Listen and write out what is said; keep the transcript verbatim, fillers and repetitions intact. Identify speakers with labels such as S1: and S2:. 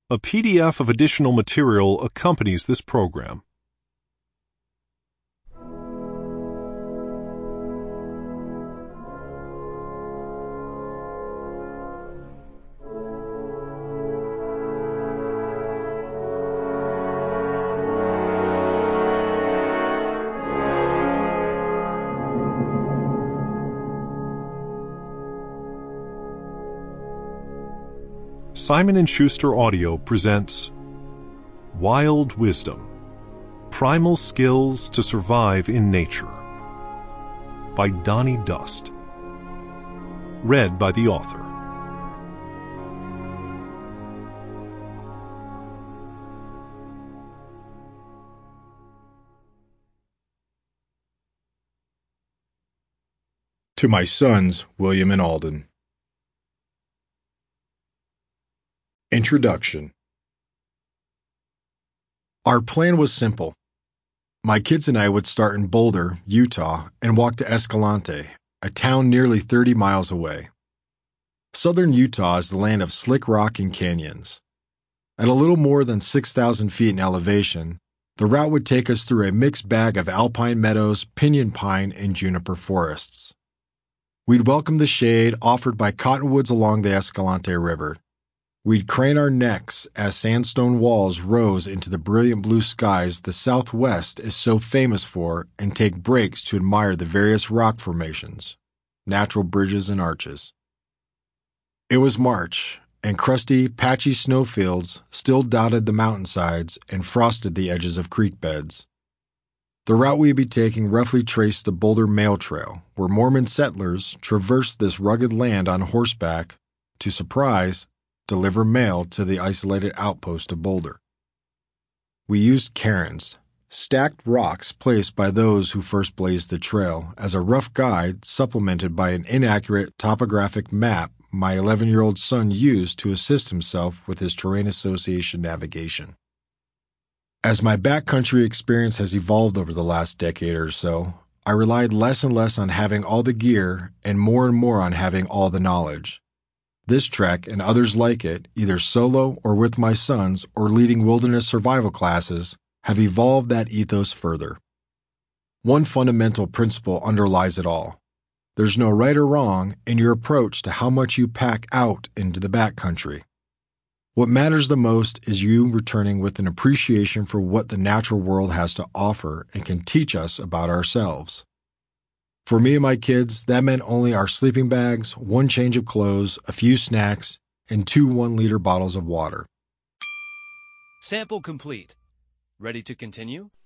S1: A P D F of additional material accompanies this program. Simon and Schuster Audio presents Wild Wisdom: Primal Skills to Survive in Nature by Donnie Dust. Read by the author.
S2: To my sons, William and Alden. Introduction. Our plan was simple. My kids and I would start in Boulder, Utah, and walk to Escalante, a town nearly thirty miles away. Southern Utah is the land of slick rock and canyons. At a little more than six thousand feet in elevation, the route would take us through a mixed bag of alpine meadows, pinyon pine, and juniper forests. We'd welcome the shade offered by cottonwoods along the Escalante River. We'd crane our necks as sandstone walls rose into the brilliant blue skies the Southwest is so famous for, and take breaks to admire the various rock formations, natural bridges and arches. It was March, and crusty, patchy snowfields still dotted the mountainsides and frosted the edges of creek beds. The route we'd be taking roughly traced the Boulder Mail Trail, where Mormon settlers traversed this rugged land on horseback to surprise, deliver mail to the isolated outpost of Boulder. We used cairns, stacked rocks placed by those who first blazed the trail, as a rough guide supplemented by an inaccurate topographic map my eleven-year-old son used to assist himself with his Terrain Association navigation. As my backcountry experience has evolved over the last decade or so, I relied less and less on having all the gear and more and more on having all the knowledge. This trek and others like it, either solo or with my sons or leading wilderness survival classes, have evolved that ethos further. One fundamental principle underlies it all. There's no right or wrong in your approach to how much you pack out into the backcountry. What matters the most is you returning with an appreciation for what the natural world has to offer and can teach us about ourselves. For me and my kids, that meant only our sleeping bags, one change of clothes, a few snacks, and two one-liter bottles of water.
S3: Sample complete. Ready to continue?